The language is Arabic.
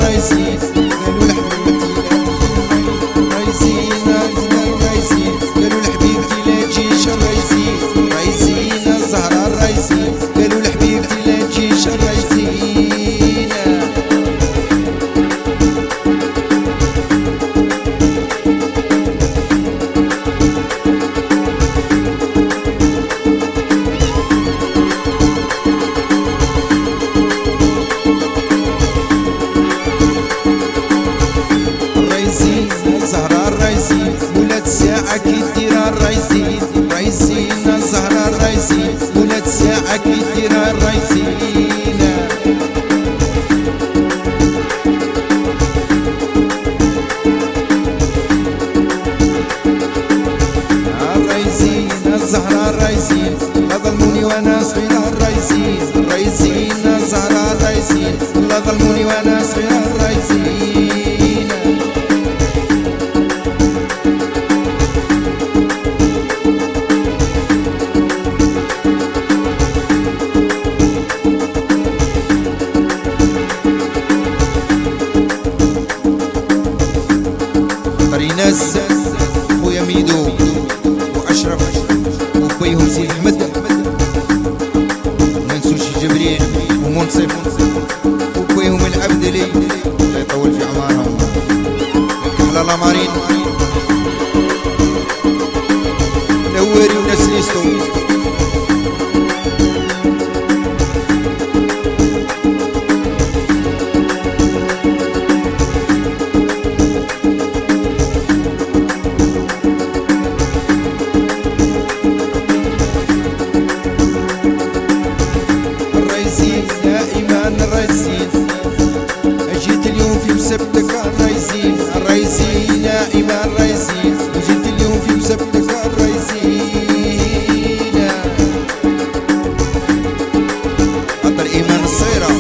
الرايسين قالوا لحبيبتي رايسين الرايسين قالوا لحبيبتي لا تجيش الرايسين رايسين الزهرة الرايسين قالوا لحبيبتي لا تجيش الرايسين الزهرة الرايسين ولاد ساعة كي ديرها الرايسين رايسين الزهرة الرايسين ولاد ساعة كي ديرها الرايسين الرايسين الزهرة الرايسين لا ظلموني وانا صغيرة الرايسين رايسين الزهرة الرايسين لا ظلموني وانا صغيرة الرايسين ناس خويا ميدو واشرف وبيهم سيد احمد ما نسوش جبريل ومنصف وبيهم العبدلي الله يطول في اعمارهم على الامارين نوري وناس ليستو الرايسين جيت اليوم في مسبتك الرايسين الرايسين يا إيمان الرايسين جيت اليوم في مسبتك الرايسين خاطر إيمان الصيرة